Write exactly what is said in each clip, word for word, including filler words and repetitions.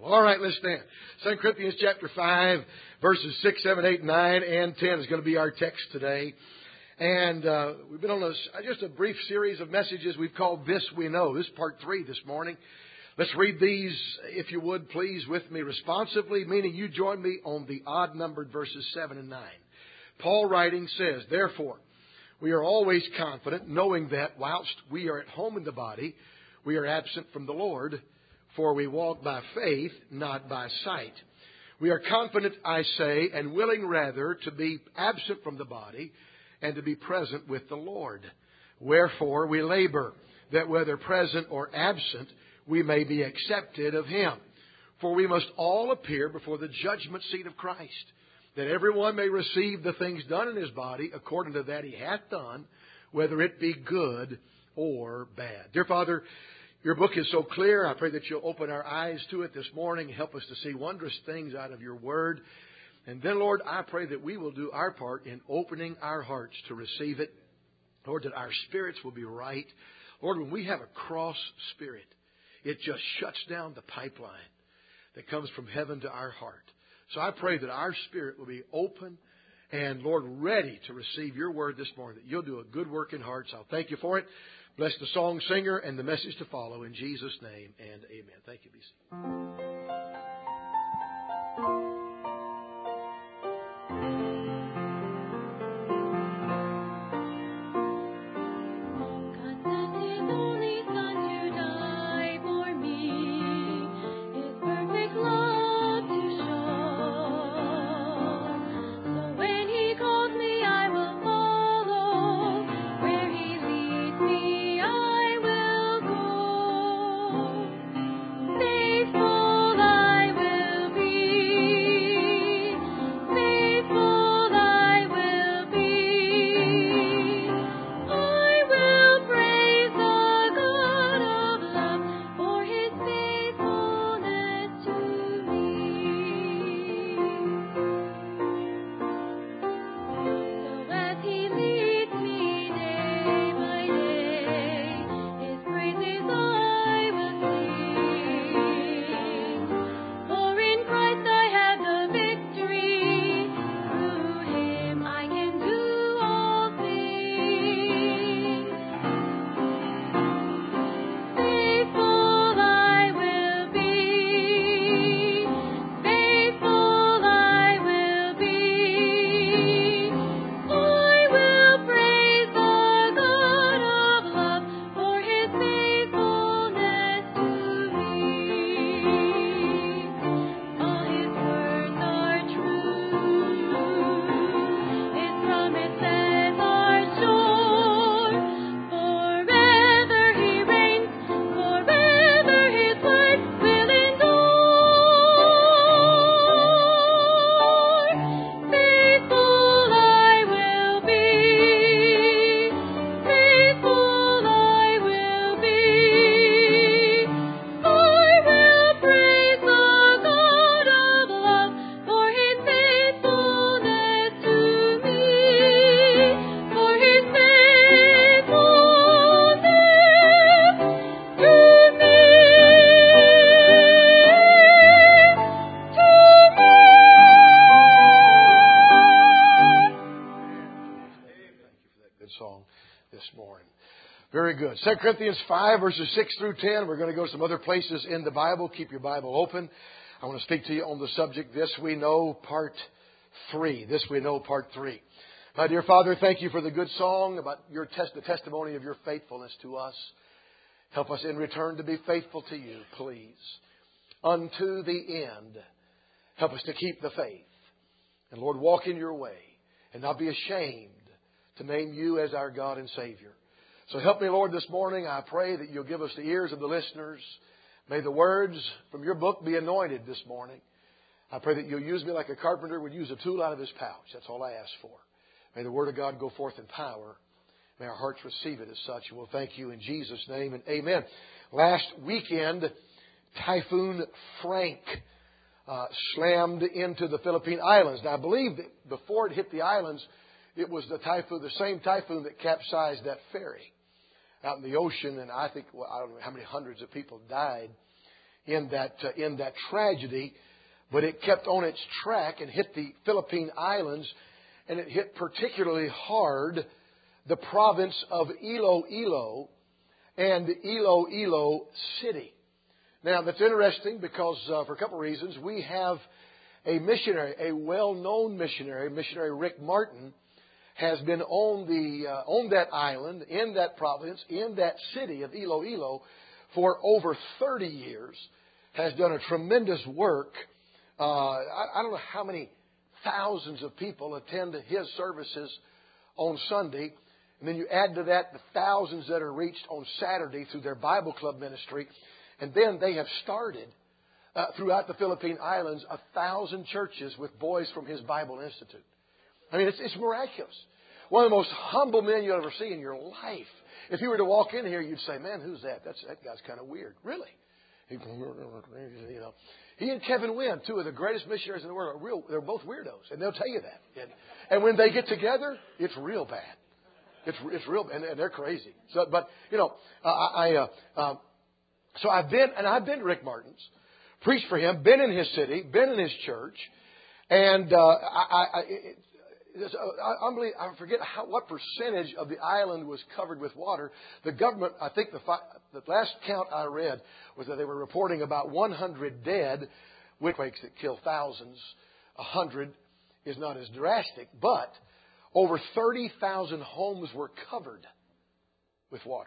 All right, let's stand. Second Corinthians chapter five, verses six, seven, eight, nine, and ten is going to be our text today. And uh, we've been on a, just a brief series of messages we've called This We Know. This is part three this morning. Let's read these, if you would, please, with me responsively, meaning you join me on the odd-numbered verses seven and nine. Paul writing says, "Therefore, we are always confident, knowing that whilst we are at home in the body, we are absent from the Lord, for we walk by faith, not by sight. We are confident, I say, and willing rather to be absent from the body and to be present with the Lord. Wherefore we labor, that whether present or absent, we may be accepted of Him. For we must all appear before the judgment seat of Christ, that everyone may receive the things done in his body according to that he hath done, whether it be good or bad." Dear Father, your book is so clear. I pray that you'll open our eyes to it this morning and help us to see wondrous things out of your word. And then, Lord, I pray that we will do our part in opening our hearts to receive it. Lord, that our spirits will be right. Lord, when we have a cross spirit, it just shuts down the pipeline that comes from heaven to our heart. So I pray that our spirit will be open and, Lord, ready to receive your word this morning, that you'll do a good work in hearts. I'll thank you for it. Bless the song singer and the message to follow in Jesus' name, and amen. Thank you, B C. Second Corinthians five, verses six through ten. We're going to go to some other places in the Bible. Keep your Bible open. I want to speak to you on the subject, This We Know, Part three. This We Know, Part three. My dear Father, thank you for the good song about your test, the testimony of your faithfulness to us. Help us in return to be faithful to you, please. Unto the end. Help us to keep the faith. And Lord, walk in your way and not be ashamed to name you as our God and Savior. So help me, Lord, this morning. I pray that you'll give us the ears of the listeners. May the words from your book be anointed this morning. I pray that you'll use me like a carpenter would use a tool out of his pouch. That's all I ask for. May the Word of God go forth in power. May our hearts receive it as such. And we'll thank you in Jesus' name and amen. Last weekend, Typhoon Frank uh, slammed into the Philippine Islands. Now, I believe that before it hit the islands, it was the typhoon, the same typhoon that capsized that ferry out in the ocean. And I think, well, I don't know how many hundreds of people died in that uh, in that tragedy, but it kept on its track and hit the Philippine Islands, and it hit particularly hard the province of Iloilo and Iloilo City. Now, that's interesting because uh, for a couple of reasons. We have a missionary, a well-known missionary, missionary Rick Martin, has been on the uh, on that island, in that province, in that city of Iloilo for over thirty years, has done a tremendous work. Uh, I, I don't know how many thousands of people attend his services on Sunday. And then you add to that the thousands that are reached on Saturday through their Bible Club ministry. And then they have started uh, throughout the Philippine Islands a thousand churches with boys from his Bible Institute. I mean, it's, it's miraculous. One of the most humble men you'll ever see in your life. If you were to walk in here, you'd say, "Man, who's that? That's, that guy's kind of weird." Really? He, you know, he and Kevin Wynn, two of the greatest missionaries in the world, are real. They're both weirdos, and they'll tell you that. And, and when they get together, it's real bad. It's it's real, and, and they're crazy. So, but you know, uh, I uh, um, so I've been and I've been to Rick Martin's, preached for him, been in his city, been in his church, and uh, I, I, it, it's, I, unbelievable, I forget how, what percentage of the island was covered with water. The government, I think the the last count I read was that they were reporting about one hundred dead, earthquakes that kill thousands. A hundred is not as drastic, but over thirty thousand homes were covered with water.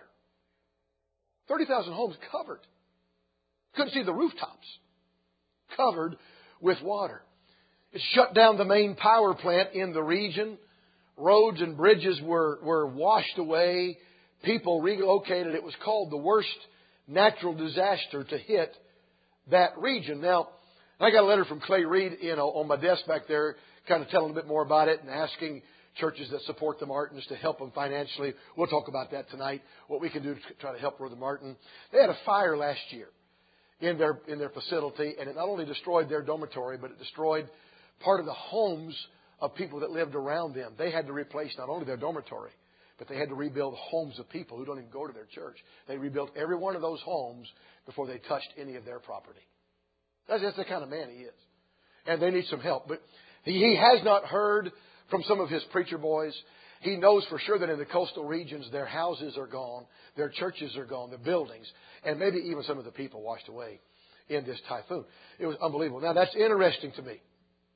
thirty thousand homes covered. Couldn't see the rooftops. Covered with water. It shut down the main power plant in the region. Roads and bridges were, were washed away. People relocated. It was called the worst natural disaster to hit that region. Now, I got a letter from Clay Reed, you know, on my desk back there, kind of telling a bit more about it and asking churches that support the Martins to help them financially. We'll talk about that tonight, what we can do to try to help Brother Martin. They had a fire last year in their in their facility, and it not only destroyed their dormitory, but it destroyed part of the homes of people that lived around them. They had to replace not only their dormitory, but they had to rebuild homes of people who don't even go to their church. They rebuilt every one of those homes before they touched any of their property. That's, that's the kind of man he is. And they need some help. But he, he has not heard from some of his preacher boys. He knows for sure that in the coastal regions, their houses are gone, their churches are gone, their buildings, and maybe even some of the people washed away in this typhoon. It was unbelievable. Now, that's interesting to me.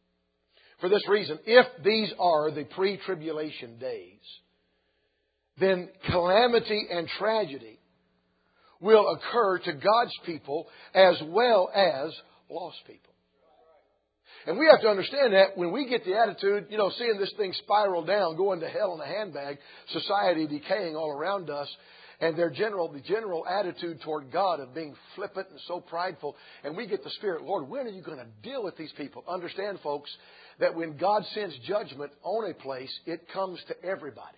For this reason, if these are the pre-tribulation days, then calamity and tragedy will occur to God's people as well as lost people. And we have to understand that when we get the attitude, you know, seeing this thing spiral down, going to hell in a handbag, society decaying all around us, and their general, the general attitude toward God of being flippant and so prideful, and we get the Spirit, Lord, when are you going to deal with these people? Understand, folks, that when God sends judgment on a place, it comes to everybody.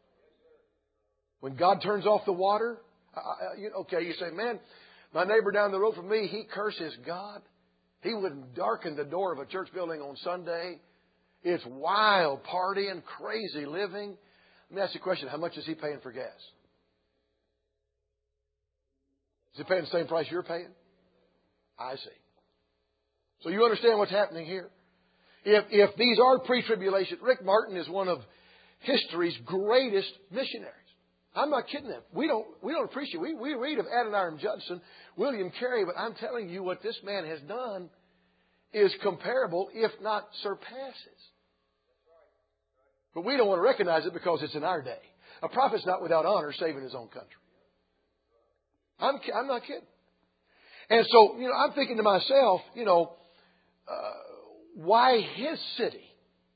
When God turns off the water, uh, you, okay, you say, man, my neighbor down the road from me, he curses God. He wouldn't darken the door of a church building on Sunday. It's wild partying, crazy living. Let me ask you a question. How much is he paying for gas? Is he paying the same price you're paying? I see. So you understand what's happening here? If, if these are pre-tribulation, Rick Martin is one of history's greatest missionaries. I'm not kidding them. We don't, we don't appreciate it. We, we read of Adoniram Judson, William Carey, but I'm telling you what this man has done is comparable, if not surpasses. But we don't want to recognize it because it's in our day. A prophet's not without honor, save in his own country. I'm, I'm not kidding. And so, you know, I'm thinking to myself, you know, uh, why his city?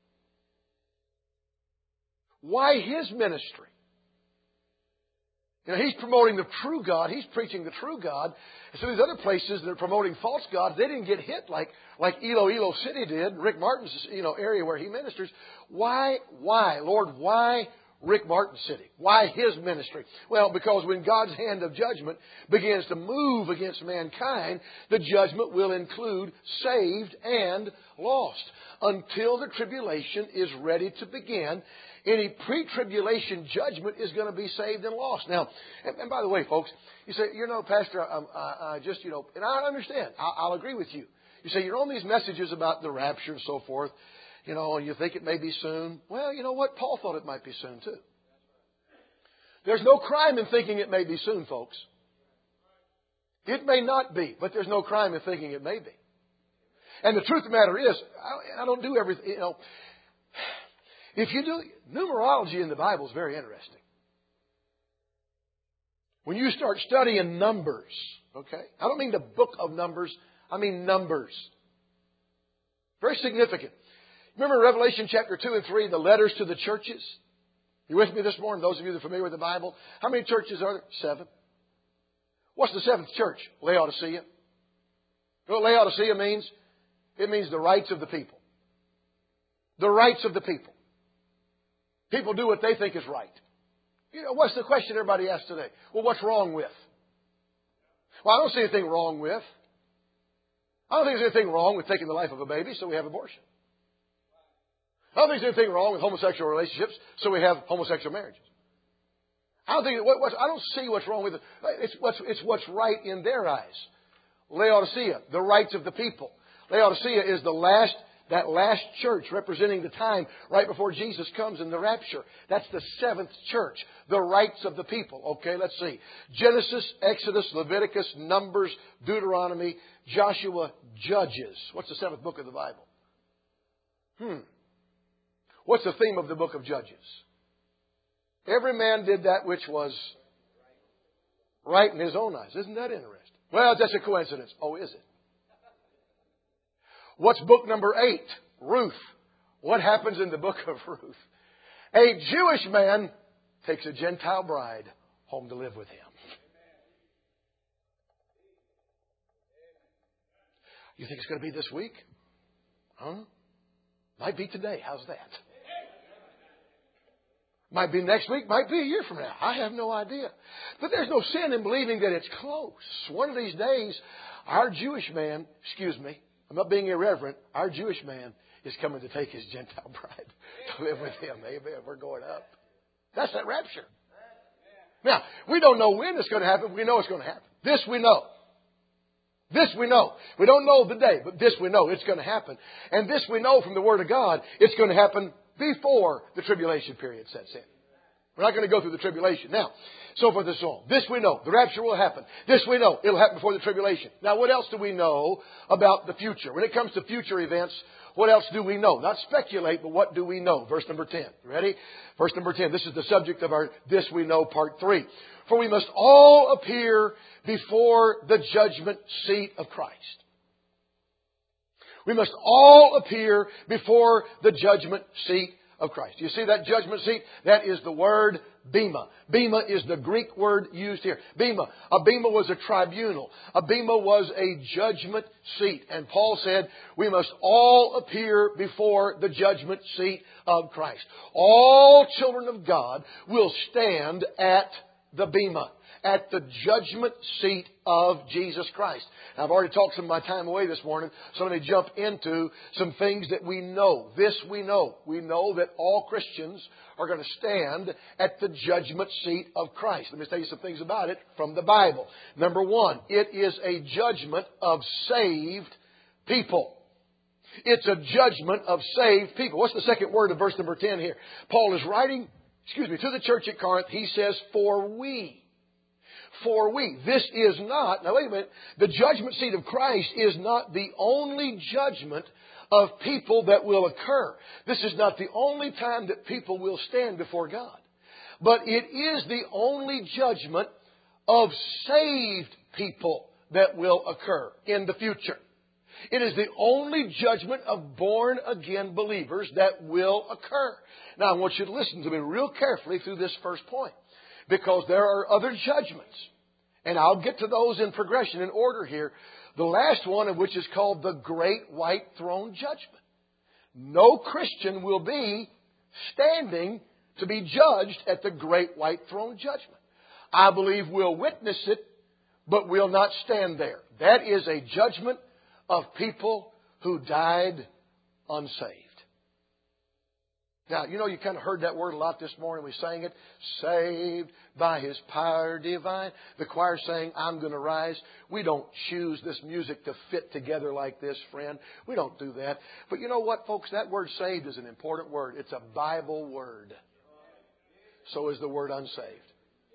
Why his ministry? You know, he's promoting the true God. He's preaching the true God. And so these other places that are promoting false gods, they didn't get hit like, like Iloilo City did, Rick Martin's, you know, area where he ministers. Why, why, Lord, why Rick Martin City? Why his ministry? Well, because when God's hand of judgment begins to move against mankind, the judgment will include saved and lost. Until the tribulation is ready to begin, any pre-tribulation judgment is going to be saved and lost. Now, and, and by the way, folks, you say, you know, Pastor, I, I, I just, you know, and I understand. I, I'll agree with you. You say, you're on these messages about the rapture and so forth, you know, and you think it may be soon. Well, you know what? Paul thought it might be soon, too. There's no crime in thinking it may be soon, folks. It may not be, but there's no crime in thinking it may be. And the truth of the matter is, I, I don't do everything, you know. If you do, numerology in the Bible is very interesting. When you start studying numbers, okay? I don't mean the book of Numbers, I mean numbers. Very significant. Remember Revelation chapter two and three, the letters to the churches? You with me this morning, those of you that are familiar with the Bible? How many churches are there? Seven. What's the seventh church? Laodicea. You know what Laodicea means? It means the rights of the people. The rights of the people. People do what they think is right. You know, what's the question everybody asks today? Well, what's wrong with? Well, I don't see anything wrong with. I don't think there's anything wrong with taking the life of a baby, so we have abortion. I don't think there's anything wrong with homosexual relationships, so we have homosexual marriages. I don't think what, what, I don't see what's wrong with it. It's what's, it's what's right in their eyes. Laodicea, the rights of the people. Laodicea is the last, that last church representing the time right before Jesus comes in the rapture. That's the seventh church, the rights of the people. Okay, let's see. Genesis, Exodus, Leviticus, Numbers, Deuteronomy, Joshua, Judges. What's the seventh book of the Bible? Hmm. What's the theme of the book of Judges? Every man did that which was right in his own eyes. Isn't that interesting? Well, that's a coincidence. Oh, is it? What's book number eight? Ruth. What happens in the book of Ruth? A Jewish man takes a Gentile bride home to live with him. You think it's going to be this week? Huh? Might be today. How's that? Might be next week, might be a year from now. I have no idea. But there's no sin in believing that it's close. One of these days, our Jewish man, excuse me, I'm not being irreverent, our Jewish man is coming to take his Gentile bride to live with him. Amen. We're going up. That's that rapture. Now, we don't know when it's going to happen. We know it's going to happen. This we know. This we know. We don't know the day, but this we know. It's going to happen. And this we know from the Word of God. It's going to happen before the tribulation period sets in. We're not going to go through the tribulation. Now, so forth and so on. This we know. The rapture will happen. This we know. It'll happen before the tribulation. Now, what else do we know about the future? When it comes to future events, what else do we know? Not speculate, but what do we know? Verse number ten. Ready? Verse number ten. This is the subject of our This We Know Part three. For we must all appear before the judgment seat of Christ. We must all appear before the judgment seat of Christ. You see that judgment seat? That is the word bema. Bema is the Greek word used here. Bema. A bema was a tribunal. A bema was a judgment seat. And Paul said, we must all appear before the judgment seat of Christ. All children of God will stand at the bema, at the judgment seat of Jesus Christ. Now, I've already talked some of my time away this morning, so let me jump into some things that we know. This we know. We know that all Christians are going to stand at the judgment seat of Christ. Let me tell you some things about it from the Bible. Number one, it is a judgment of saved people. It's a judgment of saved people. What's the second word of verse number ten here? Paul is writing, excuse me, to the church at Corinth. He says, for we. For we. This is not, now wait a minute, the judgment seat of Christ is not the only judgment of people that will occur. This is not the only time that people will stand before God. But it is the only judgment of saved people that will occur in the future. It is the only judgment of born-again believers that will occur. Now, I want you to listen to me real carefully through this first point, because there are other judgments. And I'll get to those in progression, in order here. The last one of which is called the Great White Throne Judgment. No Christian will be standing to be judged at the Great White Throne Judgment. I believe we'll witness it, but we'll not stand there. That is a judgment of people who died unsaved. Now, you know, you kind of heard that word a lot this morning. We sang it. Saved by His power divine. The choir sang, I'm going to rise. We don't choose this music to fit together like this, friend. We don't do that. But you know what, folks? That word saved is an important word. It's a Bible word. So is the word unsaved.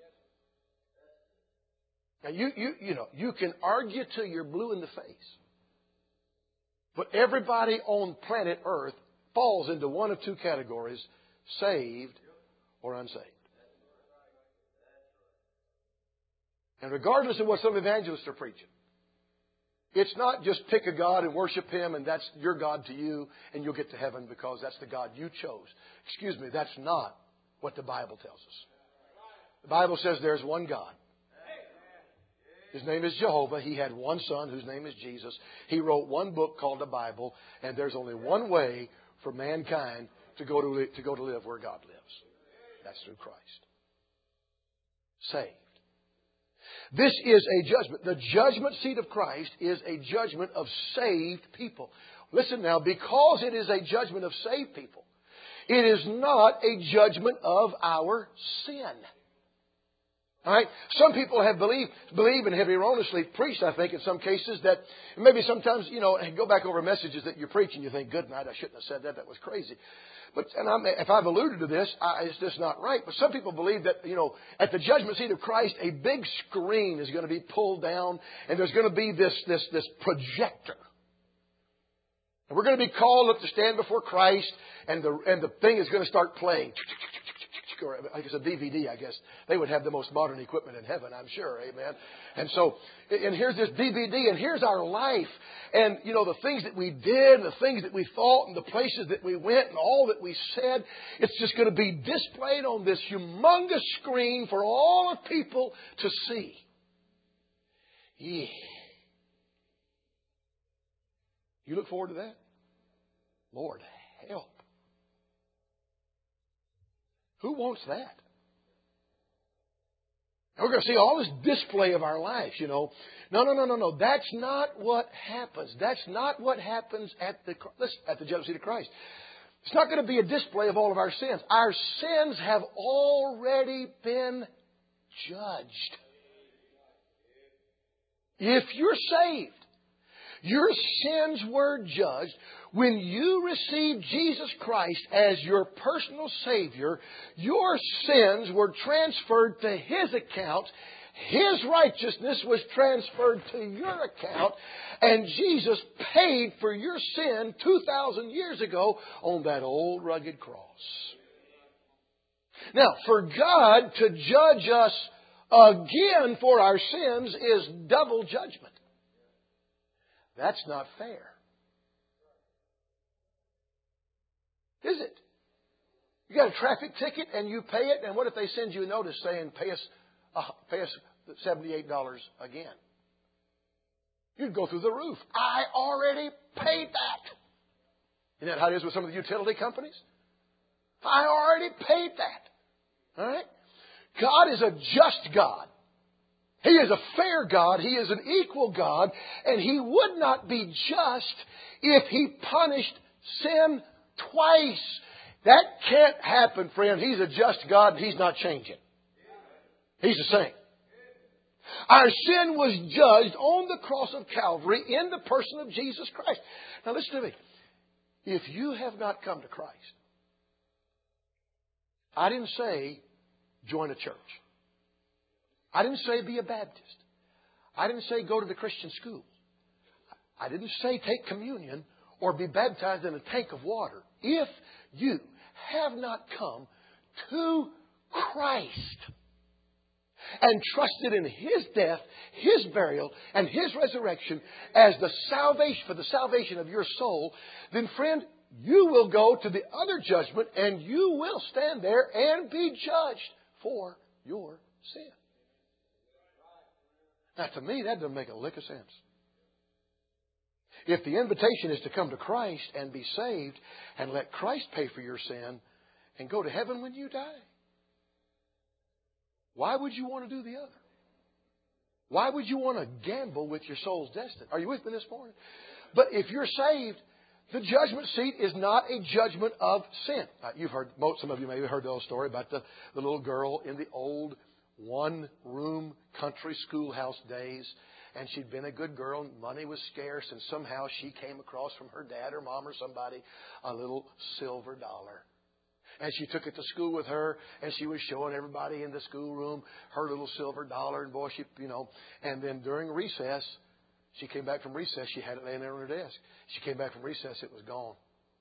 Now, you, you, you know, you can argue till you're blue in the face. But everybody on planet Earth falls into one of two categories, saved or unsaved. And regardless of what some evangelists are preaching, it's not just pick a God and worship Him and that's your God to you and you'll get to heaven because that's the God you chose. Excuse me, that's not what the Bible tells us. The Bible says there's one God. His name is Jehovah. He had one Son whose name is Jesus. He wrote one book called the Bible, and there's only one way for mankind to go to, li- to go to live where God lives. That's through Christ. Saved. This is a judgment. The judgment seat of Christ is a judgment of saved people. Listen now, because it is a judgment of saved people, it is not a judgment of our sin. All right? Some people have believed, believe and have erroneously preached, I think, in some cases that maybe sometimes, you know, go back over messages that you preach and you think, good night, I shouldn't have said that. That was crazy. But, and I'm, if I've alluded to this, I, it's just not right. But some people believe that, you know, at the judgment seat of Christ, a big screen is going to be pulled down and there's going to be this, this, this projector. And we're going to be called up to stand before Christ and the, and the thing is going to start playing. Or I guess a D V D, I guess. They would have the most modern equipment in heaven, I'm sure. Amen. And so, and here's this D V D, and here's our life. And, you know, the things that we did, and the things that we thought, and the places that we went, and all that we said. It's just going to be displayed on this humongous screen for all of people to see. Yeah. You look forward to that? Lord, help. Who wants that? And we're going to see all this display of our lives, you know. No, no, no, no, no. That's not what happens. That's not what happens at the, listen, at the judgment seat of Christ. It's not going to be a display of all of our sins. Our sins have already been judged. If you're saved, your sins were judged. When you received Jesus Christ as your personal Savior, your sins were transferred to His account. His righteousness was transferred to your account. And Jesus paid for your sin two thousand years ago on that old rugged cross. Now, for God to judge us again for our sins is double judgment. That's not fair. Is it? You got a traffic ticket and you pay it, and what if they send you a notice saying, pay us, uh, pay us seventy-eight dollars again? You'd go through the roof. I already paid that. Isn't that how it is with some of the utility companies? I already paid that. All right? God is a just God. He is a fair God. He is an equal God. And He would not be just if He punished sin twice. That can't happen, friend. He's a just God and He's not changing. He's the same. Our sin was judged on the cross of Calvary in the person of Jesus Christ. Now listen to me. If you have not come to Christ, I didn't say join a church. I didn't say be a Baptist. I didn't say go to the Christian school. I didn't say take communion or be baptized in a tank of water. If you have not come to Christ and trusted in His death, His burial, and His resurrection as the salvation for the salvation of your soul, then friend, you will go to the other judgment and you will stand there and be judged for your sin. Now, to me, that doesn't make a lick of sense. If the invitation is to come to Christ and be saved and let Christ pay for your sin and go to heaven when you die, why would you want to do the other? Why would you want to gamble with your soul's destiny? Are you with me this morning? But if you're saved, The judgment seat is not a judgment of sin. Now, you've heard, most, some of you may have heard the old story about the, the little girl in the old one-room country schoolhouse days. And she'd been a good girl, and money was scarce, and somehow she came across from her dad or mom or somebody a little silver dollar. And she took it to school with her, and she was showing everybody in the schoolroom her little silver dollar. And boy, she, you know, and then during recess, she came back from recess. She had it laying there on her desk. She came back from recess. It was gone.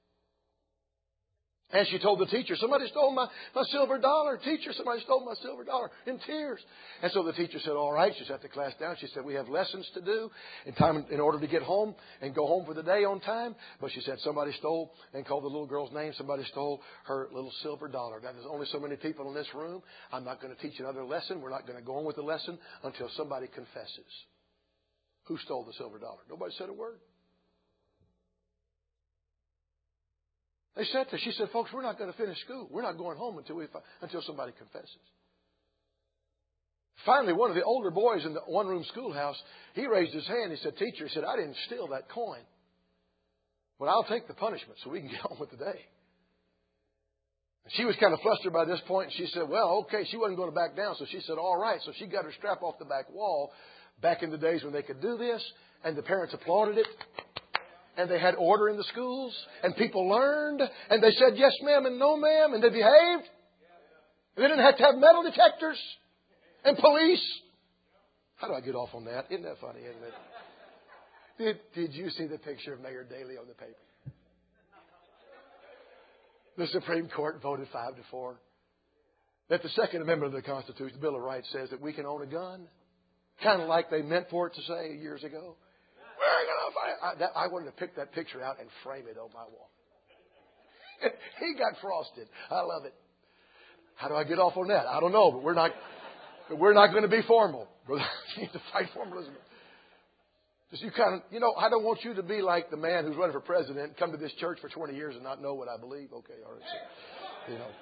And she told the teacher, somebody stole my, my silver dollar. Teacher, somebody stole my silver dollar, in tears. And so the teacher said, all right. She sat the class down. She said, we have lessons to do in time in order to get home and go home for the day on time. But she said, somebody stole, and called the little girl's name. Somebody stole her little silver dollar. Now, there's only so many people in this room. I'm not going to teach another lesson. We're not going to go on with the lesson until somebody confesses. Who stole the silver dollar? Nobody said a word. They said that. She said, folks, we're not going to finish school. We're not going home until we until somebody confesses. Finally, one of the older boys in the one-room schoolhouse, he raised his hand. He said, teacher, he said, I didn't steal that coin. But I'll take the punishment so we can get on with the day. She was kind of flustered by this point, and she said, well, okay. She wasn't going to back down, so she said, all right. So she got her strap off the back wall. Back in the days when they could do this, and the parents applauded it, and they had order in the schools, and people learned, and they said yes ma'am and no ma'am, and they behaved. They didn't have to have metal detectors and police. How do I get off on that? Isn't that funny, isn't it? Did, did you see the picture of Mayor Daley on the paper? The Supreme Court voted five to four that the Second Amendment of the Constitution, the Bill of Rights, says that we can own a gun. Kind of like they meant for it to say years ago. We're gonna fight. I, that, I wanted to pick that picture out and frame it on my wall. He got frosted. I love it. How do I get off on that? I don't know, but we're not. But we're not going to be formal. You need to fight formalism. Just you kind of, you know, I don't want you to be like the man who's running for president, come to this church for twenty years and not know what I believe. Okay, all right. So, you know.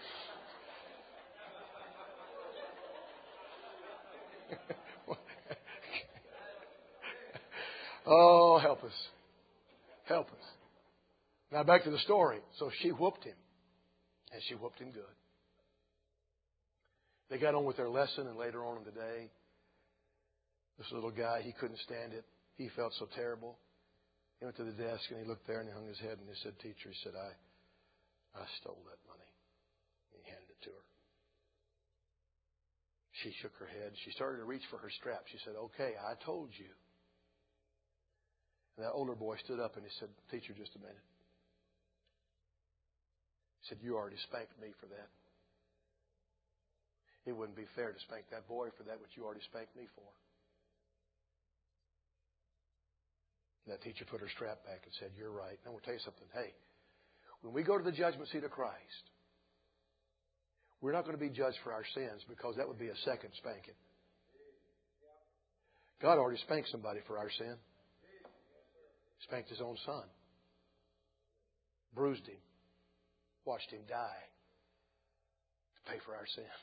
Oh, help us. Help us. Now back to the story. So she whooped him. And she whooped him good. They got on with their lesson, and later on in the day, this little guy, he couldn't stand it. He felt so terrible. He went to the desk, and he looked there, and he hung his head, and he said, teacher, he said, I, I stole that money. And he handed it to her. She shook her head. She started to reach for her strap. She said, okay, I told you. And that older boy stood up and he said, teacher, just a minute. He said, you already spanked me for that. It wouldn't be fair to spank that boy for that which you already spanked me for. And that teacher put her strap back and said, you're right. And I'm going to tell you something. Hey, when we go to the judgment seat of Christ, we're not going to be judged for our sins because that would be a second spanking. God already spanked somebody for our sin. Spanked His own Son. Bruised Him. Watched Him die. To pay for our sin.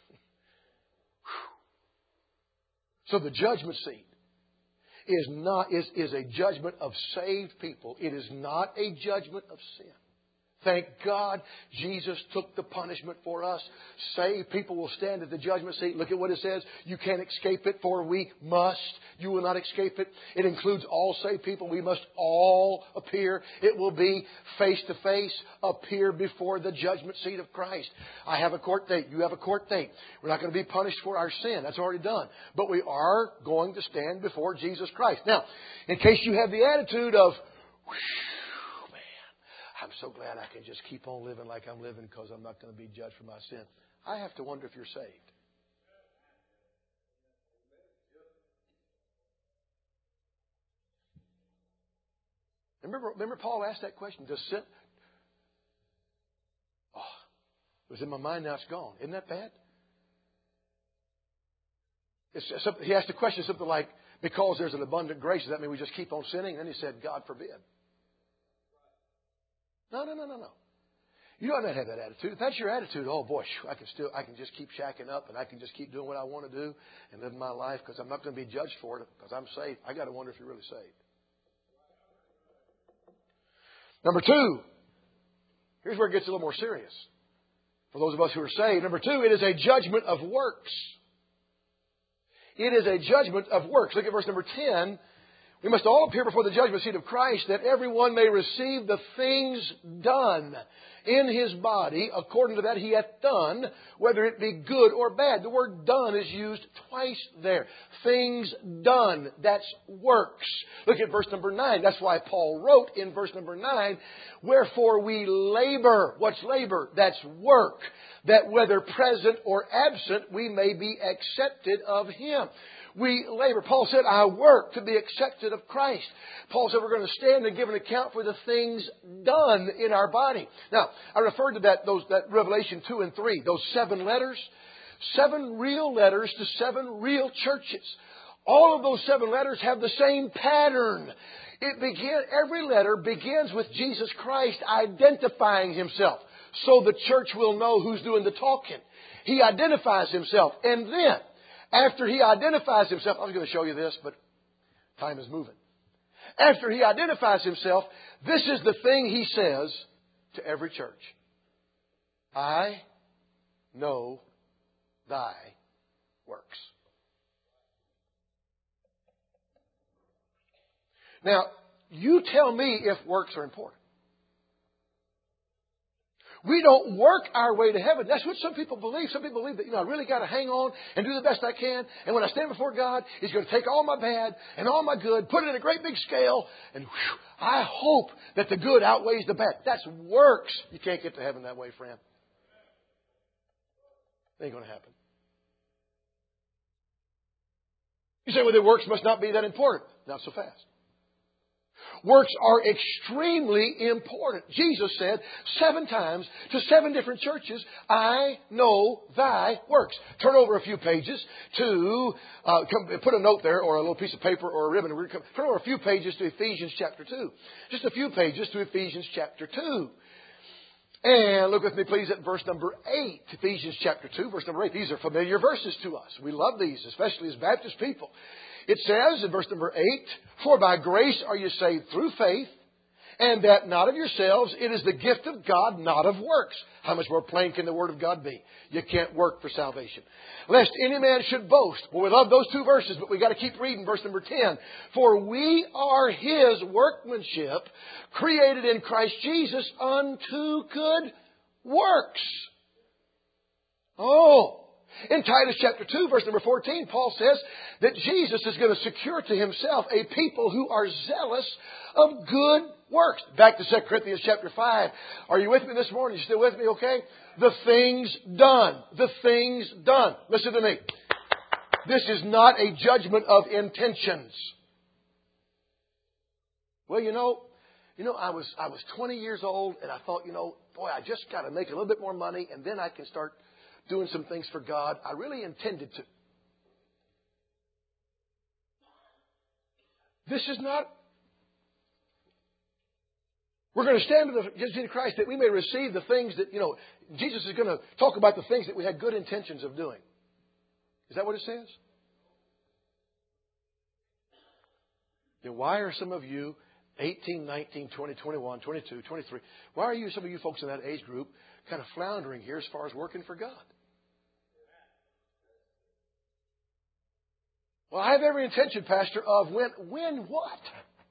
So the judgment seat is not is, is a judgment of saved people. It is not a judgment of sin. Thank God Jesus took the punishment for us. Saved people will stand at the judgment seat. Look at what it says. You can't escape it, for we must. You will not escape it. It includes all saved people. We must all appear. It will be face to face, appear before the judgment seat of Christ. I have a court date. You have a court date. We're not going to be punished for our sin. That's already done. But we are going to stand before Jesus Christ. Now, in case you have the attitude of, I'm so glad I can just keep on living like I'm living because I'm not going to be judged for my sin. I have to wonder if you're saved. Remember, remember Paul asked that question. Does sin... Oh, it was in my mind, now it's gone. Isn't that bad? It's something, he asked the question something like, because there's an abundant grace, does that mean we just keep on sinning? And then he said, God forbid. No, no, no, no, no. You don't have to have that attitude. If that's your attitude, oh boy, I can still, I can just keep shacking up and I can just keep doing what I want to do and live my life because I'm not going to be judged for it because I'm saved. I got to wonder if you're really saved. Number two, here's where it gets a little more serious. For those of us who are saved. Number two, it is a judgment of works. It is a judgment of works. Look at verse number ten. We must all appear before the judgment seat of Christ, that everyone may receive the things done in his body according to that he hath done, whether it be good or bad. The word done is used twice there. Things done. That's works. Look at verse number nine. That's why Paul wrote in verse number nine, wherefore we labor. What's labor? That's work. That whether present or absent, we may be accepted of him. We labor. Paul said, I work to be accepted of Christ. Paul said we're going to stand and give an account for the things done in our body. Now, I referred to that, those, that Revelation two and three, those seven letters. Seven real letters to seven real churches. All of those seven letters have the same pattern. It begin, every letter begins with Jesus Christ identifying Himself, so the church will know who's doing the talking. He identifies Himself. And then, after He identifies Himself, I was going to show you this, but time is moving. After He identifies Himself, this is the thing He says to every church. I know thy works. Now, you tell me if works are important. We don't work our way to heaven. That's what some people believe. Some people believe that, you know, I really got to hang on and do the best I can. And when I stand before God, He's going to take all my bad and all my good, put it in a great big scale, and whew, I hope that the good outweighs the bad. That's works. You can't get to heaven that way, friend. It ain't going to happen. You say, well, the works must not be that important. Not so fast. Works are extremely important. Jesus said seven times to seven different churches, I know thy works. Turn over a few pages to, uh, put a note there or a little piece of paper or a ribbon. Turn over a few pages to Ephesians chapter two. Just a few pages to Ephesians chapter two. And look with me, please, at verse number eight. Ephesians chapter two, verse number eight. These are familiar verses to us. We love these, especially as Baptist people. It says in verse number eight, for by grace are you saved through faith, and that not of yourselves, it is the gift of God, not of works. How much more plain can the Word of God be? You can't work for salvation. Lest any man should boast. Well, we love those two verses, but we got to keep reading verse number ten. For we are His workmanship, created in Christ Jesus unto good works. Oh! In Titus chapter two, verse number fourteen, Paul says that Jesus is going to secure to Himself a people who are zealous of good works. Back to Second Corinthians chapter five. Are you with me this morning? You still with me, okay? The things done. The things done. Listen to me. This is not a judgment of intentions. Well, you know, you know, I was I was twenty years old and I thought, you know, boy, I just got to make a little bit more money and then I can start doing some things for God. I really intended to. This is not. We're going to stand in the judgment of Christ that we may receive the things that, you know, Jesus is going to talk about the things that we had good intentions of doing. Is that what it says? Then why are some of you eighteen, nineteen, twenty, twenty-one, twenty-two, twenty-three, why are you, some of you folks in that age group, kind of floundering here as far as working for God? Well, I have every intention, Pastor, of when, when what?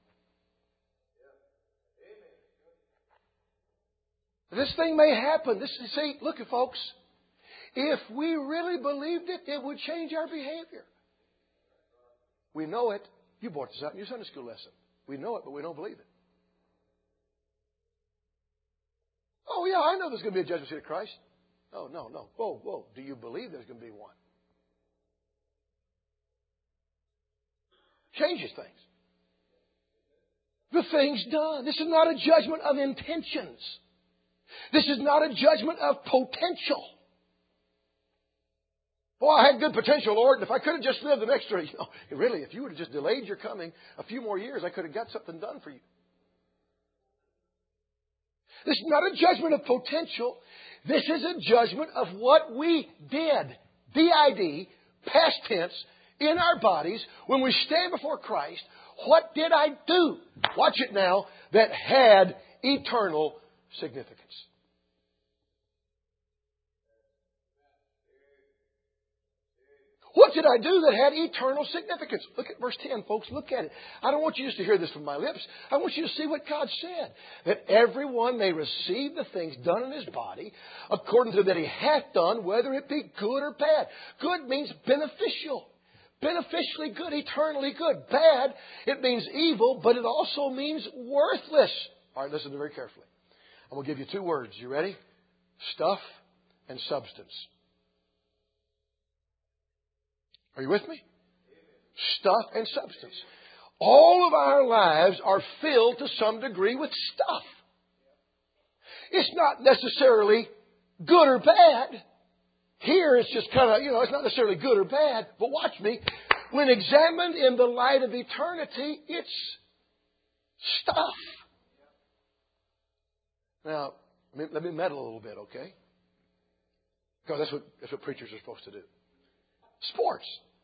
This thing may happen. This, see, look at folks. If we really believed it, it would change our behavior. We know it. You brought this out in your Sunday school lesson. We know it, but we don't believe it. Oh, yeah, I know there's going to be a judgment seat of Christ. Oh, no, no. Whoa, whoa. Do you believe there's going to be one? Changes things. The thing's done. This is not a judgment of intentions. This is not a judgment of potential. Well, I had good potential, Lord, and if I could have just lived an extra, you know, really, if you would have just delayed your coming a few more years, I could have got something done for you. This is not a judgment of potential. This is a judgment of what we did. D I D, past tense, in our bodies, when we stand before Christ. What did I do? Watch it now. That had eternal significance. What did I do that had eternal significance? Look at verse ten, folks. Look at it. I don't want you just to hear this from my lips. I want you to see what God said. That everyone may receive the things done in his body according to that he hath done, whether it be good or bad. Good means beneficial. Beneficially good, eternally good. Bad, it means evil, but it also means worthless. All right, listen very carefully. I'm going to give you two words. You ready? Stuff and substance. Are you with me? Stuff and substance. All of our lives are filled to some degree with stuff. It's not necessarily good or bad. Here it's just kind of, you know, it's not necessarily good or bad. But watch me. When examined in the light of eternity, it's stuff. Now, let me, let me meddle a little bit, okay? Because that's what, that's what preachers are supposed to do. Sports.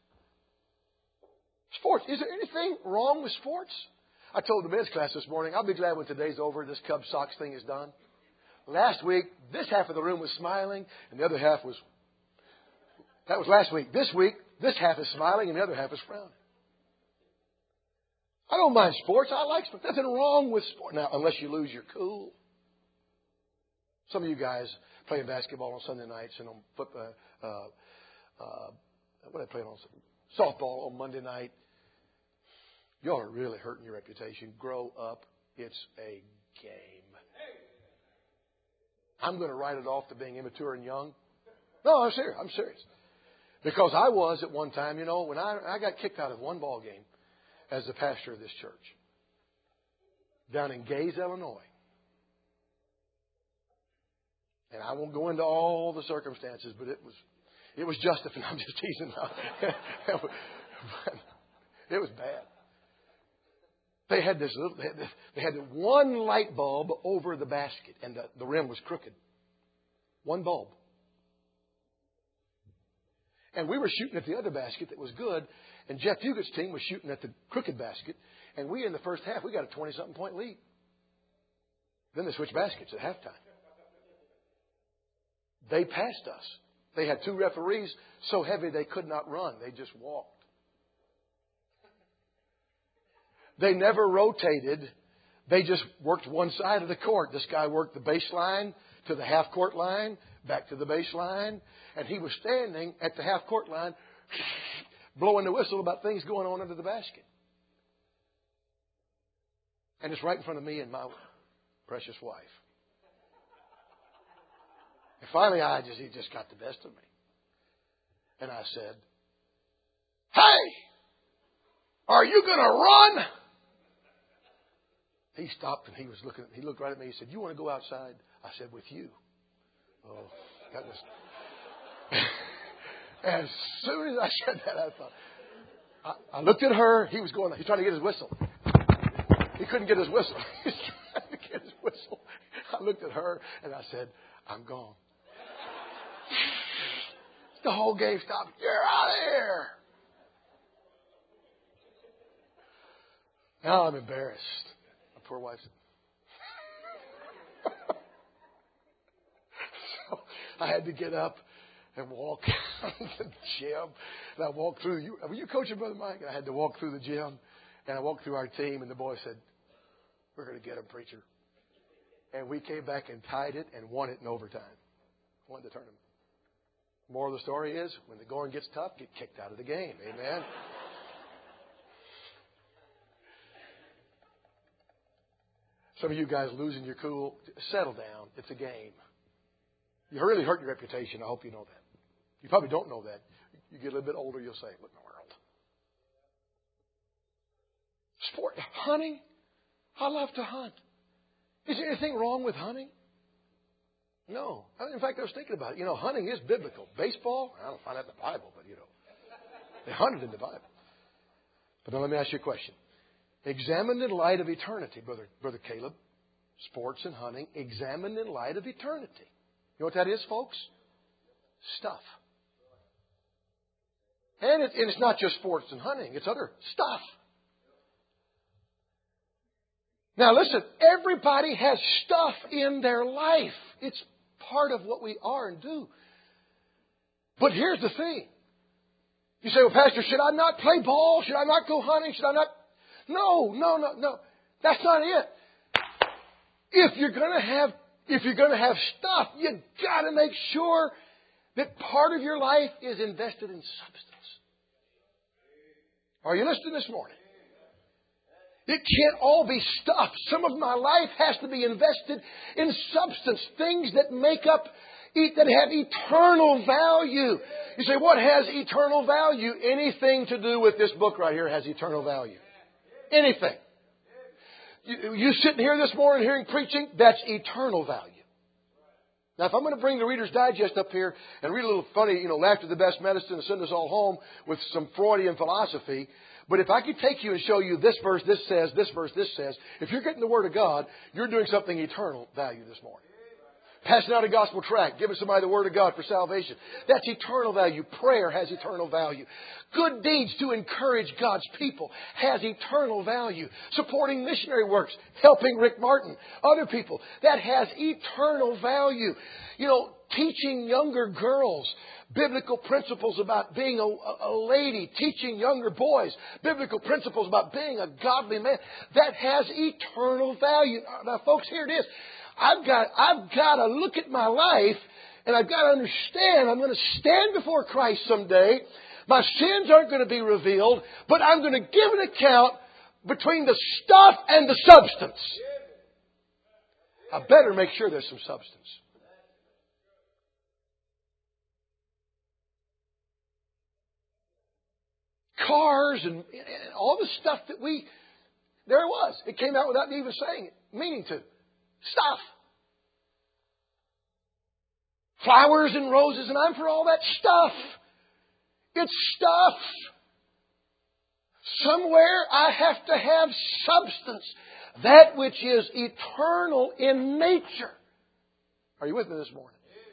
Sports. Is there anything wrong with sports? I told the men's class this morning, I'll be glad when today's over, this Cubs Sox thing is done. Last week, this half of the room was smiling, and the other half was... That was last week. This week, this half is smiling, and the other half is frowning. I don't mind sports. I like sports. Nothing wrong with sports. Now, unless you lose your cool. Some of you guys playing basketball on Sunday nights and on football... Uh, uh, what did I play on? Softball on Monday night. Y'all are really hurting your reputation. Grow up. It's a game. I'm going to write it off to being immature and young. No, I'm serious. I'm serious. Because I was at one time, you know, when I, I got kicked out of one ball game as the pastor of this church down in Gaze, Illinois. And I won't go into all the circumstances, but it was it was justified. I'm just teasing now. It was bad. They had this little, they had, this, they had one light bulb over the basket, and the, the rim was crooked. One bulb. And we were shooting at the other basket that was good, and Jeff Hugott's team was shooting at the crooked basket, and we, in the first half, we got a twenty-something point lead. Then they switched baskets at halftime. They passed us. They had two referees so heavy they could not run. They just walked. They never rotated. They just worked one side of the court. This guy worked the baseline to the half-court line, back to the baseline, and he was standing at the half-court line blowing the whistle about things going on under the basket. And it's right in front of me and my precious wife. And finally, I just he just got the best of me. And I said, "Hey, are you going to run?" He stopped and he was looking. He looked right at me. He said, "You want to go outside?" I said, "With you." Oh, that was. As soon as I said that, I thought. I, I looked at her. He was going. He was trying to get his whistle. He couldn't get his whistle. He was trying to get his whistle. I looked at her and I said, "I'm gone." The whole game stopped. "You're out of here." Now I'm embarrassed. My poor wife said. So I had to get up and walk out of the gym. And I walked through. You, were you coaching, Brother Mike? And I had to walk through the gym. And I walked through our team. And the boy said, "We're going to get him, preacher." And we came back and tied it and won it in overtime. Won the tournament. Moral of the story is, when the going gets tough, get kicked out of the game. Amen. Some of you guys losing your cool, settle down. It's a game. You really hurt your reputation. I hope you know that. You probably don't know that. You get a little bit older, you'll say, "What in the world?" Sport, hunting. I love to hunt. Is there anything wrong with hunting? No. In fact, I was thinking about it. You know, hunting is biblical. Baseball, I don't find that in the Bible, but, you know, they hunted in the Bible. But now let me ask you a question. Examined in light of eternity, Brother, Brother Caleb, sports and hunting, examined in light of eternity. You know what that is, folks? Stuff. And, it, and it's not just sports and hunting. It's other stuff. Now listen, everybody has stuff in their life. It's part of what we are and do. But here's the thing. You say, well, Pastor, should I not play ball? Should I not go hunting? Should I not? No, no, no, no. That's not it. If you're going to have, if you're going to have stuff, you got to make sure that part of your life is invested in substance. Are you listening this morning? It can't all be stuff. Some of my life has to be invested in substance, things that make up, that have eternal value. You say, what has eternal value? Anything to do with this book right here has eternal value. Anything. You, you sitting here this morning hearing preaching, that's eternal value. Now, if I'm going to bring the Reader's Digest up here and read a little funny, you know, laughter the best medicine and send us all home with some Freudian philosophy, but if I could take you and show you this verse, this says, this verse, this says, if you're getting the Word of God, you're doing something eternal value this morning. Passing out a gospel tract, giving somebody the Word of God for salvation. That's eternal value. Prayer has eternal value. Good deeds to encourage God's people has eternal value. Supporting missionary works, helping Rick Martin, other people, that has eternal value. You know, teaching younger girls biblical principles about being a, a lady, teaching younger boys biblical principles about being a godly man, that has eternal value. Now, folks, here it is. I've got, I've got to look at my life and I've got to understand I'm going to stand before Christ someday. My sins aren't going to be revealed, but I'm going to give an account between the stuff and the substance. I better make sure there's some substance. Cars and, and all the stuff that we, there it was. It came out without me even saying it, meaning to. Stuff. Flowers and roses, and I'm for all that stuff. It's stuff. Somewhere I have to have substance. That which is eternal in nature. Are you with me this morning?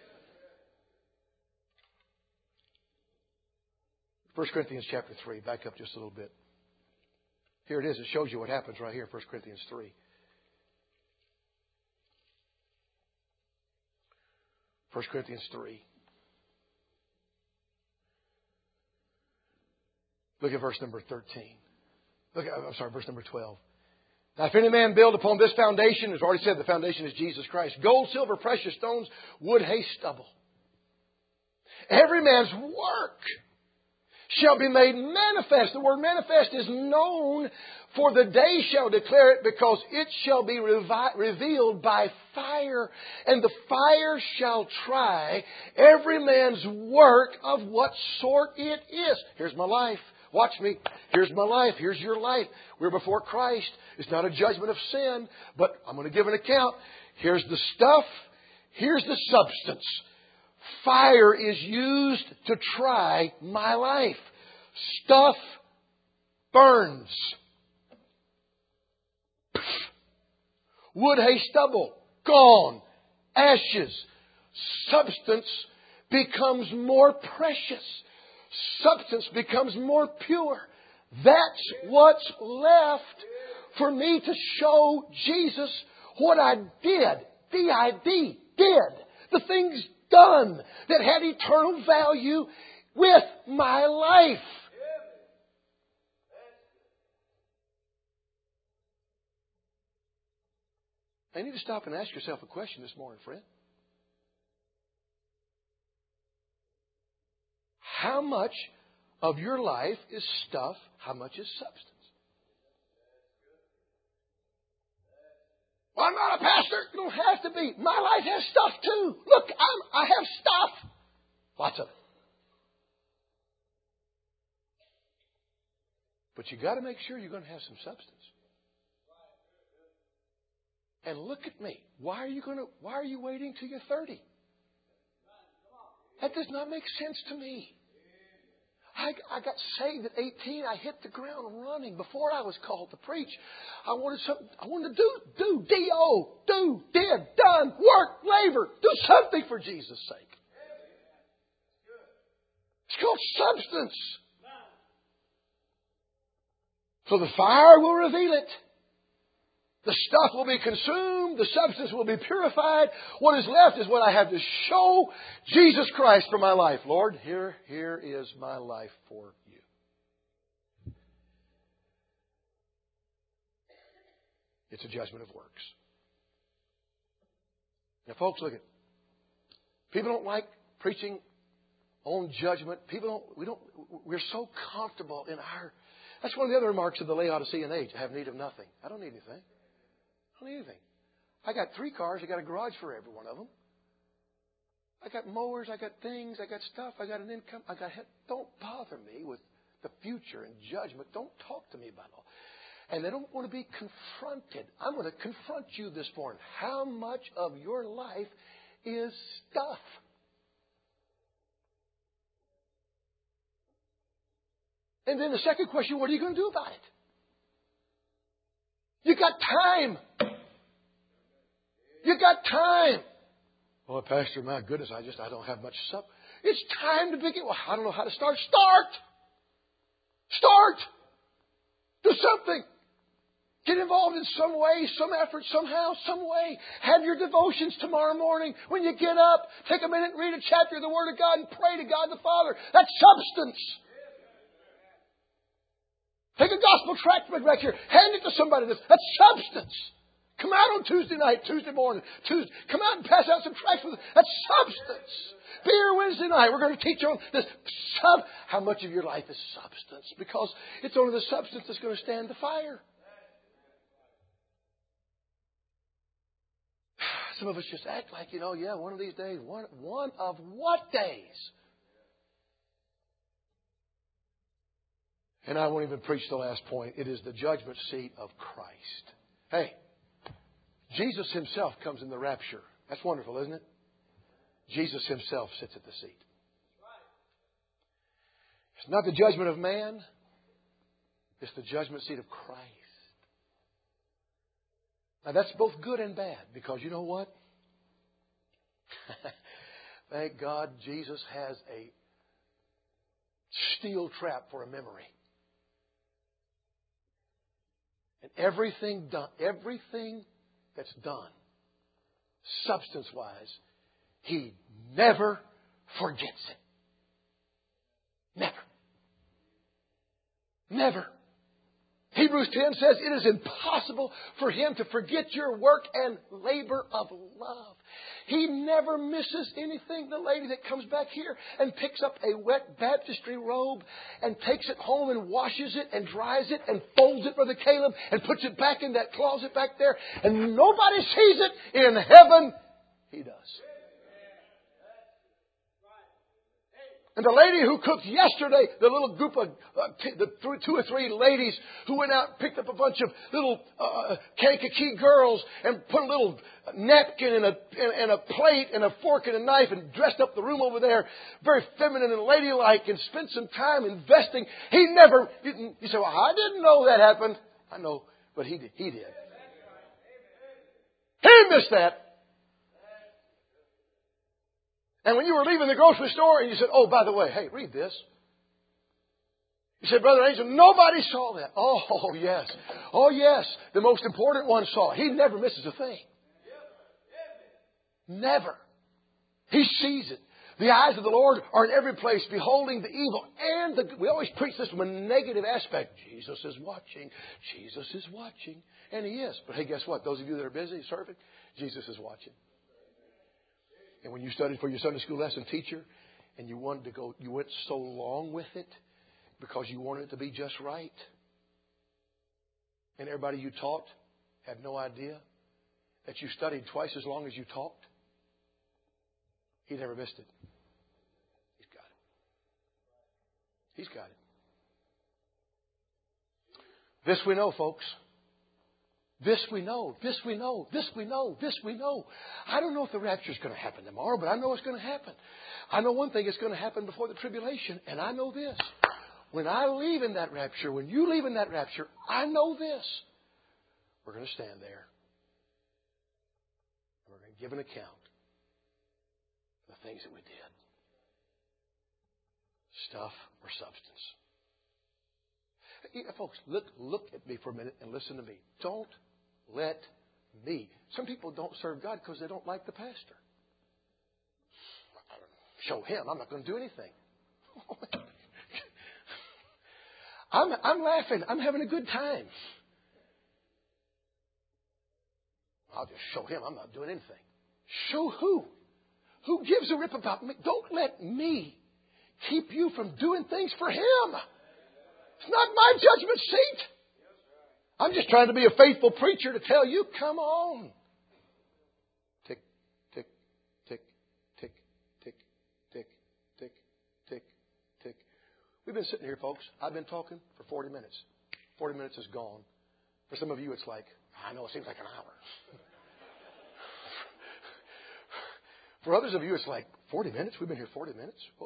First Corinthians chapter three. Back up just a little bit. Here it is. It shows you what happens right here. First Corinthians three. First Corinthians three. Look at verse number thirteen. Look at, I'm sorry, verse number twelve. Now, if any man build upon this foundation, as already said, the foundation is Jesus Christ. Gold, silver, precious stones, wood, hay, stubble. Every man's work shall be made manifest. The word manifest is known, for the day shall declare it, because it shall be revi- revealed by fire. And the fire shall try every man's work of what sort it is. Here's my life. Watch me. Here's my life. Here's your life. We're before Christ. It's not a judgment of sin, but I'm going to give an account. Here's the stuff. Here's the substance. Fire is used to try my life. Stuff burns. Wood, hay, stubble, gone. Ashes. Substance becomes more precious. Substance becomes more pure. That's what's left for me to show Jesus what I did. D I D, did. The things done that had eternal value with my life. I need to stop and ask yourself a question this morning, friend. How much of your life is stuff? How much is substance? Well, I'm not a pastor. You don't have to be. My life has stuff too. Look, I'm, I have stuff. Lots of it. But you got to make sure you're going to have some substance. And look at me. Why are you going to? Why are you waiting till you're thirty? That does not make sense to me. I, I got saved at eighteen. I hit the ground running before I was called to preach. I wanted something. I wanted to do, do, D O, do, did, done, work, labor, do something for Jesus' sake. It's called substance. So the fire will reveal it. The stuff will be consumed. The substance will be purified. What is left is what I have to show Jesus Christ for my life. Lord, here, here is my life for you. It's a judgment of works. Now, folks, look at. People don't like preaching on judgment. People don't. We don't. We're so comfortable in our. That's one of the other remarks of the Laodicean age. I have need of nothing. I don't need anything. I don't need anything. I got three cars. I got a garage for every one of them. I got mowers. I got things. I got stuff. I got an income. I got. Don't bother me with the future and judgment. Don't talk to me about all. And they don't want to be confronted. I'm going to confront you this morning. How much of your life is stuff? And then the second question, what are you going to do about it? You got time. You got time. Oh, Pastor, my goodness, I just, I don't have much stuff. It's time to begin. Well, I don't know how to start. Start. Start. Do something. Get involved in some way, some effort, somehow, some way. Have your devotions tomorrow morning. When you get up, take a minute and read a chapter of the Word of God and pray to God the Father. That's substance. Take a gospel tract back here. Hand it to somebody. That's, that's substance. Come out on Tuesday night, Tuesday morning. Tuesday. Come out and pass out some tracts with us. That's substance. Be here Wednesday night. We're going to teach on this. Sub- How much of your life is substance? Because it's only the substance that's going to stand the fire. Some of us just act like, you know, yeah, one of these days. One, one of what days? And I won't even preach the last point. It is the judgment seat of Christ. Hey, Jesus Himself comes in the rapture. That's wonderful, isn't it? Jesus Himself sits at the seat. It's not the judgment of man. It's the judgment seat of Christ. Now that's both good and bad. Because you know what? Thank God Jesus has a steel trap for a memory. And everything done, everything that's done, substance-wise, He never forgets it. Never. Never. Hebrews ten says it is impossible for Him to forget your work and labor of love. He never misses anything. The lady that comes back here and picks up a wet baptistry robe and takes it home and washes it and dries it and folds it, Brother Caleb, and puts it back in that closet back there, and nobody sees it. In heaven, He does. And the lady who cooked yesterday, the little group of uh, t- the th- two or three ladies who went out and picked up a bunch of little uh, Kankakee girls and put a little napkin and a, and, and a plate and a fork and a knife and dressed up the room over there, very feminine and ladylike, and spent some time investing. He never, you, you say, well, I didn't know that happened. I know, but he did. He did. He missed that. And when you were leaving the grocery store and you said, oh, by the way, hey, read this. You said, Brother Angel, nobody saw that. Oh, yes. Oh, yes. The most important one saw it. He never misses a thing. Never. He sees it. The eyes of the Lord are in every place, beholding the evil and the good. We always preach this from a negative aspect. Jesus is watching. Jesus is watching. And He is. But hey, guess what? Those of you that are busy serving, Jesus is watching. And when you studied for your Sunday school lesson teacher and you wanted to go, you went so long with it because you wanted it to be just right. And everybody you taught had no idea that you studied twice as long as you talked. He never missed it. He's got it. He's got it. This we know, folks. This we know, this we know, this we know, this we know. I don't know if the rapture is going to happen tomorrow, but I know it's going to happen. I know one thing, it's going to happen before the tribulation, and I know this. When I leave in that rapture, when you leave in that rapture, I know this. We're going to stand there. We're going to give an account of the things that we did. Stuff or substance. Yeah, folks, look, look at me for a minute and listen to me. Don't let me. Some people don't serve God because they don't like the pastor. Show him. I'm not going to do anything. I'm, I'm laughing. I'm having a good time. I'll just show him I'm not doing anything. Show who? Who gives a rip about me? Don't let me keep you from doing things for him. It's not my judgment seat. I'm just trying to be a faithful preacher to tell you, come on. Tick, tick, tick, tick, tick, tick, tick, tick, tick. We've been sitting here, folks. I've been talking for forty minutes. forty minutes is gone. For some of you, it's like, I know, it seems like an hour. For others of you, it's like, forty minutes? We've been here forty minutes? Well,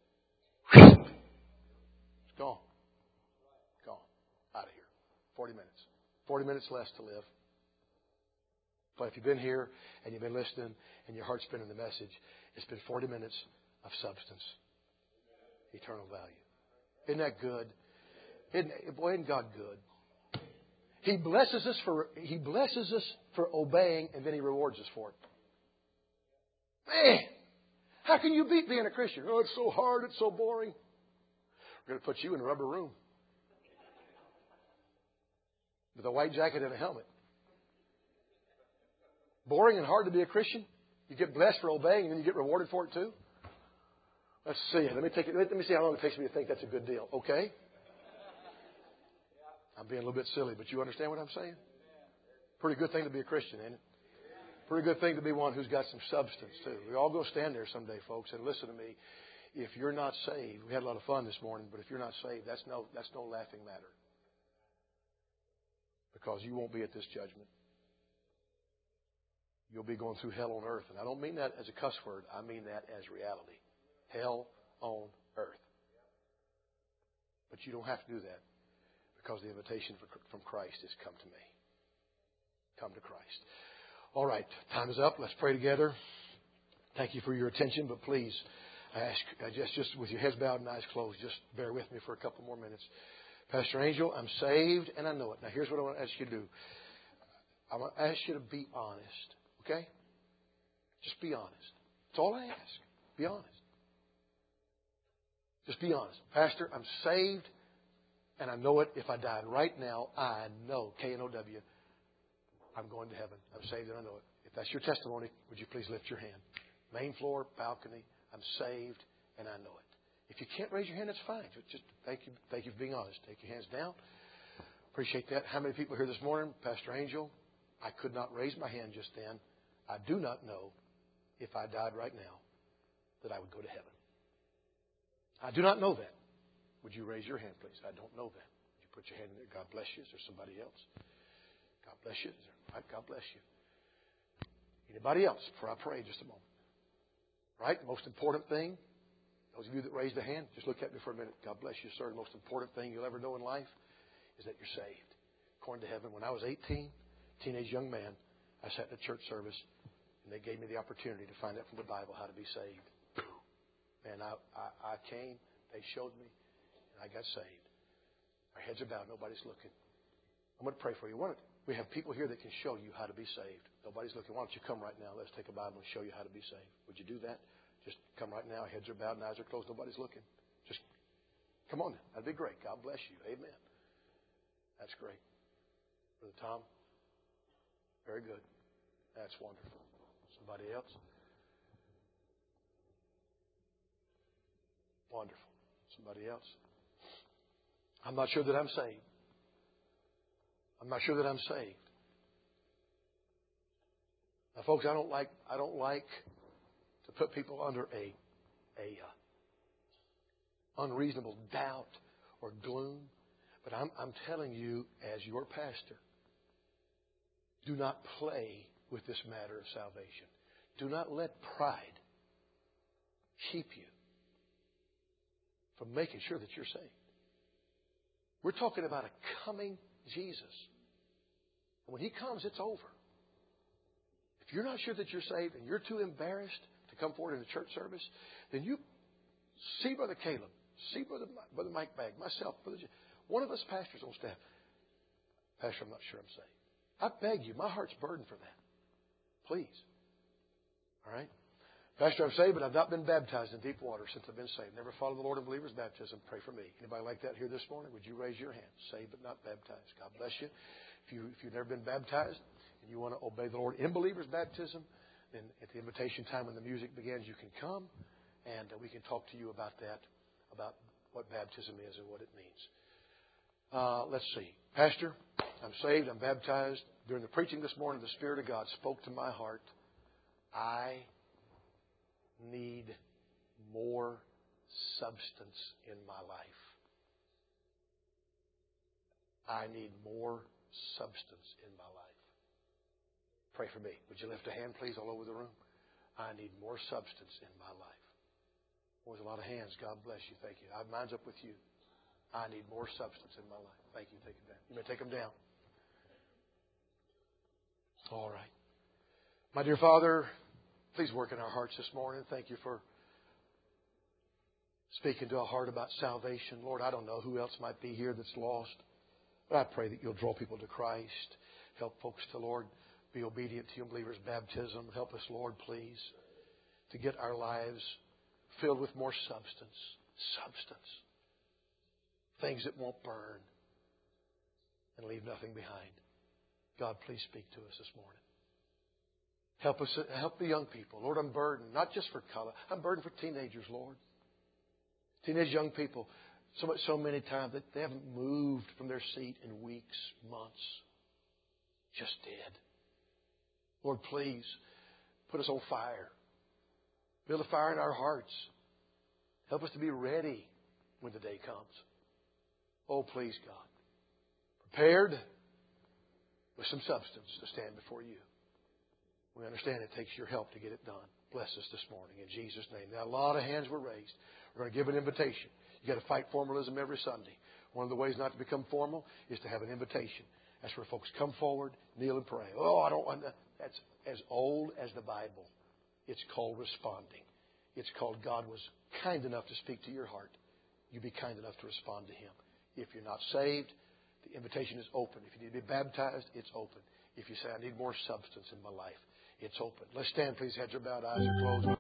it's gone. Gone. Out of here. forty minutes. forty minutes less to live. But if you've been here and you've been listening and your heart's been in the message, it's been forty minutes of substance. Eternal value. Isn't that good? Isn't, boy, isn't God good? He blesses us for He blesses us for obeying, and then He rewards us for it. Man, how can you beat being a Christian? Oh, it's so hard. It's so boring. We're going to put you in a rubber room with a white jacket and a helmet. Boring and hard to be a Christian? You get blessed for obeying, and then you get rewarded for it too? Let's see it. Let me take it. Let me see how long it takes me to think that's a good deal. Okay? I'm being a little bit silly, but you understand what I'm saying? Pretty good thing to be a Christian, ain't it? Pretty good thing to be one who's got some substance, too. We're all going to stand there someday, folks, and listen to me. If you're not saved, we had a lot of fun this morning, but if you're not saved, that's no, that's no laughing matter. Because you won't be at this judgment. You'll be going through hell on earth. And I don't mean that as a cuss word. I mean that as reality. Hell on earth. But you don't have to do that because the invitation from Christ is come to me. Come to Christ. All right, time is up. Let's pray together. Thank you for your attention, but please, I ask, I just, just with your heads bowed and eyes closed, just bear with me for a couple more minutes. Pastor Angel, I'm saved and I know it. Now, here's what I want to ask you to do. I want to ask you to be honest, okay? Just be honest. That's all I ask. Be honest. Just be honest. Pastor, I'm saved and I know it. If I died right now, I know, K N O W, I'm going to heaven. I'm saved and I know it. If that's your testimony, would you please lift your hand? Main floor, balcony, I'm saved and I know it. If you can't raise your hand, that's fine. Just thank you, thank you for being honest. Take your hands down. Appreciate that. How many people here this morning? Pastor Angel, I could not raise my hand just then. I do not know if I died right now that I would go to heaven. I do not know that. Would you raise your hand, please? I don't know that. Would you put your hand in there? God bless you. Is there somebody else? God bless you. Is there, right? God bless you. Anybody else? Before I pray, just a moment. Right? The most important thing, those of you that raised a hand, just look at me for a minute. God bless you, sir. The most important thing you'll ever know in life is that you're saved. According to heaven, when I was eighteen, teenage young man, I sat in a church service, and they gave me the opportunity to find out from the Bible how to be saved. Man, I, I, I came, they showed me, and I got saved. Our heads are bowed. Nobody's looking. I'm going to pray for you. Why don't we have people here that can show you how to be saved. Nobody's looking. Why don't you come right now? Let's take a Bible and show you how to be saved. Would you do that? Just come right now. Heads are bowed and eyes are closed. Nobody's looking. Just come on. That'd be great. God bless you. Amen. That's great. Brother Tom? Very good. That's wonderful. Somebody else? Wonderful. Somebody else? I'm not sure that I'm saved. I'm not sure that I'm saved. Now, folks, I don't like I don't like to put people under a a uh, unreasonable doubt or gloom, but I'm I'm telling you, as your pastor, do not play with this matter of salvation. Do not let pride keep you from making sure that you're saved. We're talking about a coming Jesus. And when He comes, it's over. If you're not sure that you're saved and you're too embarrassed to come forward in a church service, then you see Brother Caleb, see Brother, Brother Mike Bagg, myself, Brother J- one of us pastors on staff. Pastor, I'm not sure I'm saved. I beg you, my heart's burdened for that. Please. All right? Pastor, I'm saved, but I've not been baptized in deep water since I've been saved. Never followed the Lord in believer's baptism. Pray for me. Anybody like that here this morning? Would you raise your hand? Saved but not baptized. God bless you. If, you. if you've never been baptized and you want to obey the Lord in believer's baptism, then at the invitation time when the music begins, you can come and we can talk to you about that, about what baptism is and what it means. Uh, let's see. Pastor, I'm saved. I'm baptized. During the preaching this morning, the Spirit of God spoke to my heart. I need more substance in my life. I need more substance in my life. Pray for me. Would you lift a hand, please, all over the room? I need more substance in my life. Well, there's a lot of hands. God bless you. Thank you. Mine's up with you. I need more substance in my life. Thank you. Take them down. You may take them down. All right. My dear Father, please work in our hearts this morning. Thank you for speaking to our heart about salvation. Lord, I don't know who else might be here that's lost, but I pray that you'll draw people to Christ. Help folks to, Lord, be obedient to your believers' baptism. Help us, Lord, please, to get our lives filled with more substance. Substance. Things that won't burn and leave nothing behind. God, please speak to us this morning. Help us, help the young people. Lord, I'm burdened, not just for color. I'm burdened for teenagers, Lord. Teenage young people, so much, so many times that they haven't moved from their seat in weeks, months. Just dead. Lord, please put us on fire. Build a fire in our hearts. Help us to be ready when the day comes. Oh, please, God. Prepared with some substance to stand before you. We understand it takes your help to get it done. Bless us this morning in Jesus' name. Now, a lot of hands were raised. We're going to give an invitation. You got to fight formalism every Sunday. One of the ways not to become formal is to have an invitation. That's where folks come forward, kneel and pray. Oh, I don't want that. That's as old as the Bible. It's called responding. It's called God was kind enough to speak to your heart. You be kind enough to respond to Him. If you're not saved, the invitation is open. If you need to be baptized, it's open. If you say, I need more substance in my life, it's open. Let's stand, please. Heads are bowed, eyes are closed.